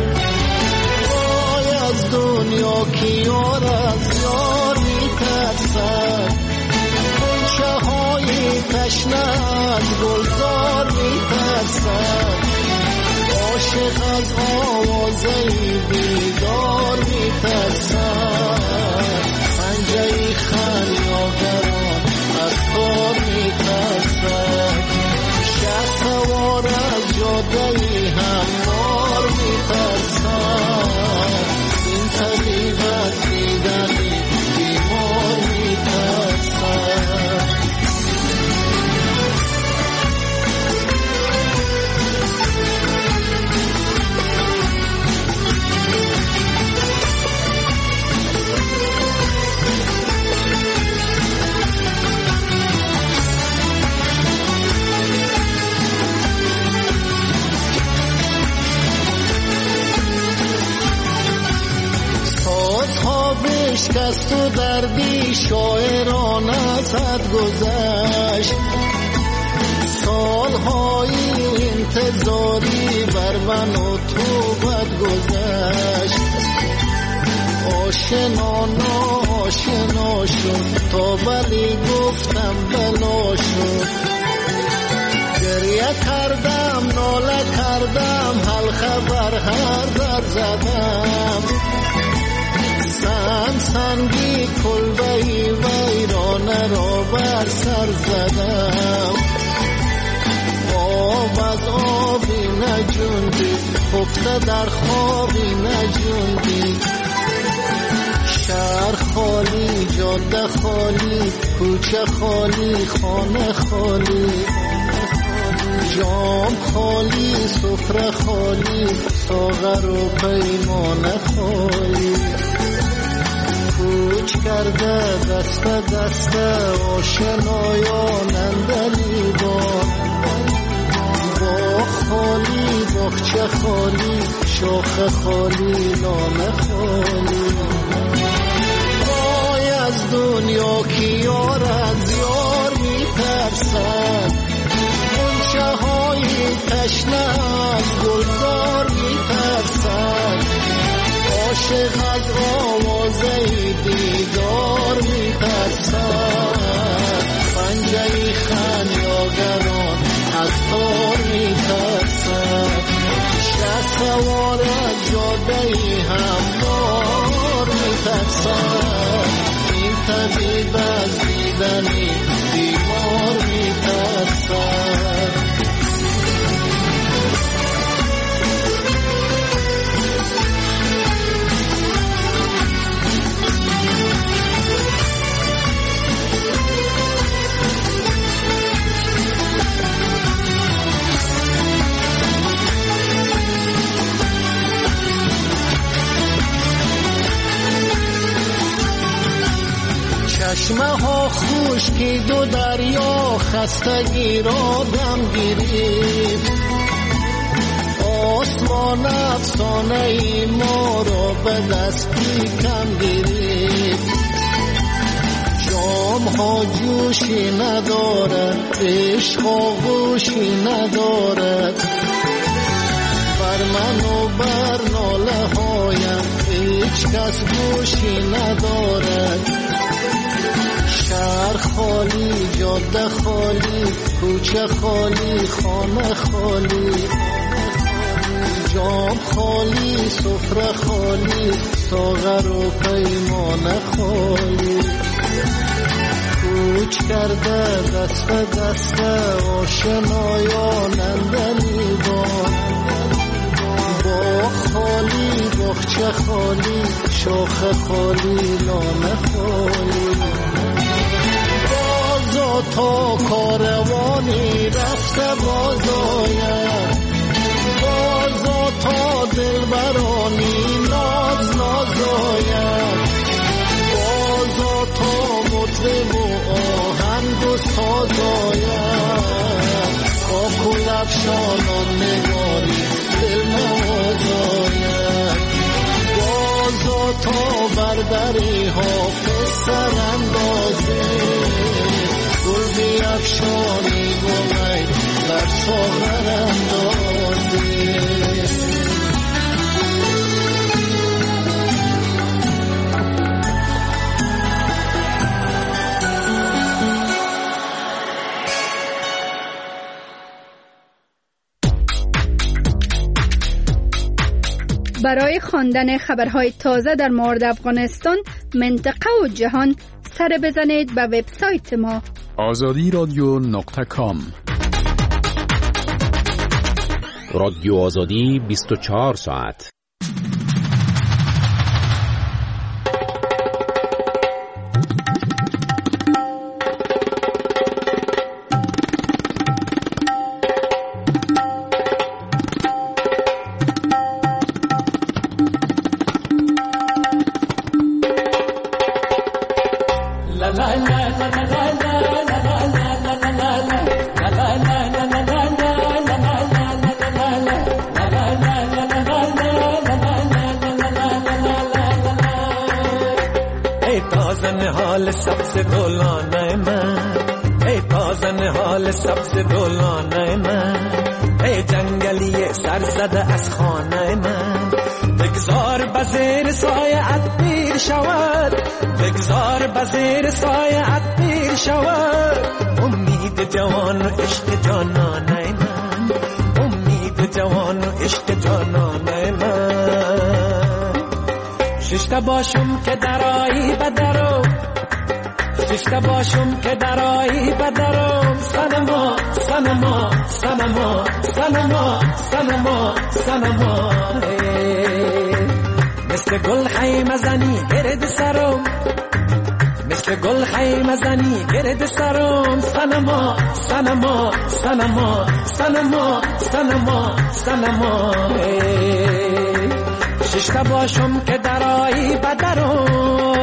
دنیا کی یار از یار میترسد، گلچه های تشنه از گلزار میترسد، عاشق از آوازه بیدار میترسد، پنجه خلیاگران از کار میترسد، شهر سوار از جاده هموار میترسد، طبیب از دیدن بیمار میترسد. بشکست و دردی شاعران از حد گذشت، سالهای انتظاری بر من و تو بد گذشت، آشنا ناشنا شد تا ولی گفتم بلا شد. گریه کردم ناله کردم حال خبر هر در زدم. سنگ سنگی کلبه ویرانه را بر سر زدم. آب از آبی نجوندی خفته در خوابی نجوندی. شهر خالی جاده خالی کوچه خالی خانه خالی. جام خالی سفره خالی ساغر و پیمانه خالی. کوچ کرده دست دست آشنایان اندلیبان. باغ خالی باغچه خالی شاخه خالی لانه خالی. وای از دنیا کی یار از یار می ترسد. غنچه های تشنه از گلزار می ترسد. عاشق از آوازه دیدار می ترسد. پنجه خمیاگران از تار می ترسد. شه سوار از جاده هموار می ترسد. این طبیب از دیدنی بیمار می ترسد. چشمه ها خشکید و دریا خستگی را دم گرفت. آسمان افسانه ای ما را به دستی کم گرفت. جام ها جوشی ندارد عشق آغوشی ندارد. بر من و بر ناله هایم هیچ کس گوشی ندارد. شهر خالی جاده خالی کوچه خالی خانه خالی. جام خالی سفره خالی ساغر و پیمانه خالی. کوچ کرده دست دست آشنایان اندلیبان. باغ خالی باغچه خالی شاخه خالی لانه خالی. بازا تا کاروانی رفته باز آید. بازا تا دلبرانی ناز ناز آید. بازا تا مطرب و آهنگ و ساز آید. کاکل افشانان نگاری دل نواز آید. بازا تا بردری حافظ سراندازه. گل بیفشانی گمی بر ساغر اندازه. برای خواندن خبرهای تازه در مورد افغانستان، منطقه و جهان سر بزنید به وبسایت ما آزادی رادیو نقطه کام. رادیو آزادی بیست و چهار ساعت. सबसे डोलाना मैं, हे ताज़न हाल सबसे डोलाना मैं, हे जंगल گلی سر زده از خانه من. بگذار بزیر سایه پیر شود، بگذار بزیر سایه پیر شود. امید جوان و عشق جانانه من، امید جوان و عشق جانانه من. ششته باشم که درایی بدرو، ششته باشم که درایی بدرم. سنما سنما سنما سنما سنما سنما. مثل گل خیمه زنی گرد سرم، مثل گل خیمه زنی گرد سرم. سنما سنما سنما سنما سنما سنما. ششته باشم که درایی بدرم.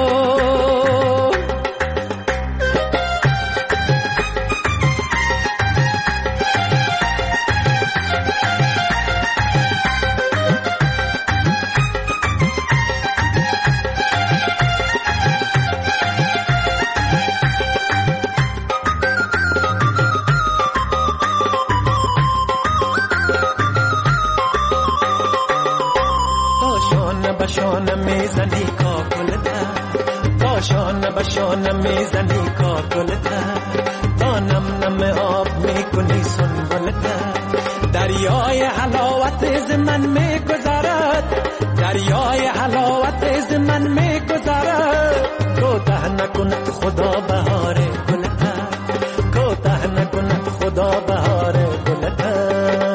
باشان میزنی کاکلته، باشان باشان میزنی کاکلته. تا نم نم آب میکنی سنبلته. دریای حلاوت ز من میگذرد، دریای حلاوت ز من میگذرد. کوتاه نکند خدا بهار گلته، کوتاه نکند خدا بهار گلته.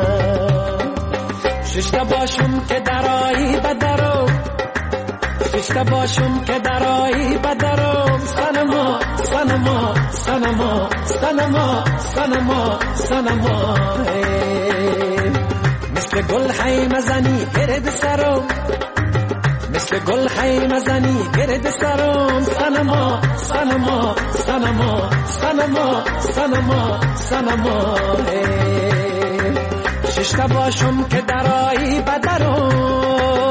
ششته باشم که درایی بدرو، ششته باشم که درایی بدرم. سنما سنما سنما سنما سنما سنما. مثل گل خیمه زنی گرد سرم، مثل گل خیمه زنی گرد سرم. سنما سنما سنما سنما سنما سنما. ششته باشم که درایی بدرم.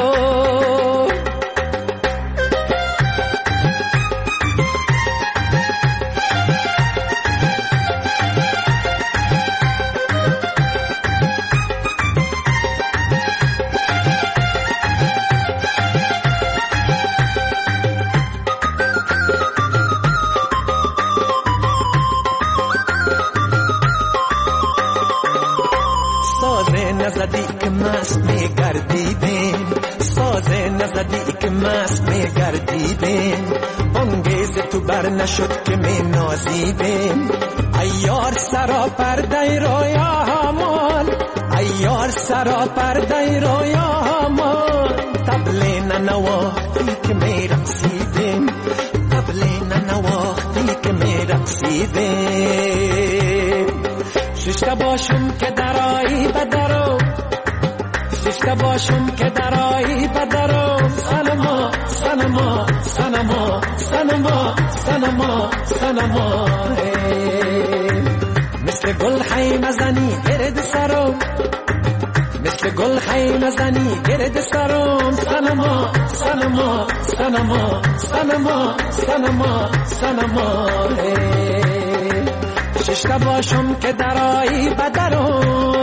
نزدی که مست میگردیدیم، سازه نزدی که مست میگردیدیم. انگیز تو بر نشد که می نازیدیم. ایار سرا پرده رویا همان، ایار سرا پرده رویا همان. طبل ننواختی که می رقصیدیم، طبل ننواختی که می رقصیدیم. ششته باشم که درایی بدرو، ششته باشم که درایی بدرم. سنما سنما سنما سنما سنما سنما. مثل گل خیمه زنی گرد سرم، مثل گل خیمه زنی گرد سرم. سنما سنما سنما سنما سنما سنما. ششته باشم که درایی بدرم.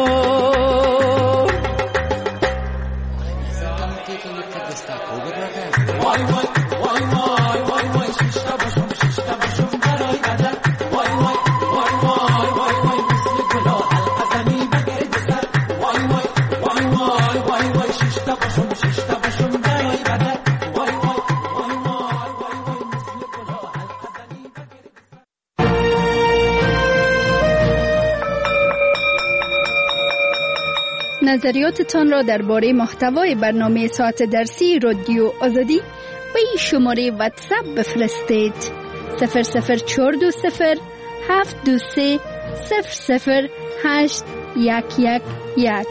وای وای وای وای وای وای. ششته باشم ششته باشم درایی بدر. وای وای وای وای وای وای. مثل گلا حلقه زنی بگرد سر. وای وای وای وای وای وای. ششته باشم ششته باشم درایی بدر. وای وای وای وای وای وای. مثل گلا حلقه زنی بگرد سر. نظریاتتان را درباره محتوای برنامه ساعت درسی رادیو آزادی به این شماره واتساپ بفرستید. صفر صفر چهار دو صفر هفت دو سه صفر صفر هشت یک یک یک.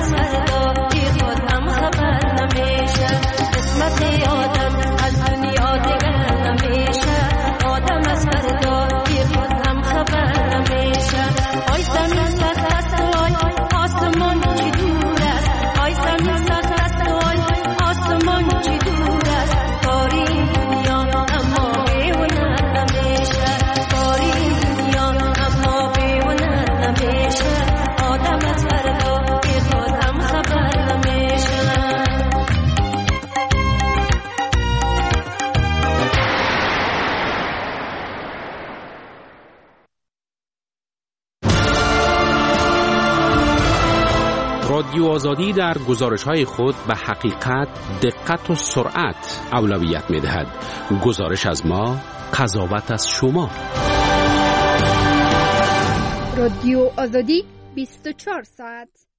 رادیو آزادی در گزارش‌های خود به حقیقت، دقت و سرعت اولویت می‌دهد. گزارش از ما، قضاوت از شما. رادیو آزادی بیست و چهار ساعت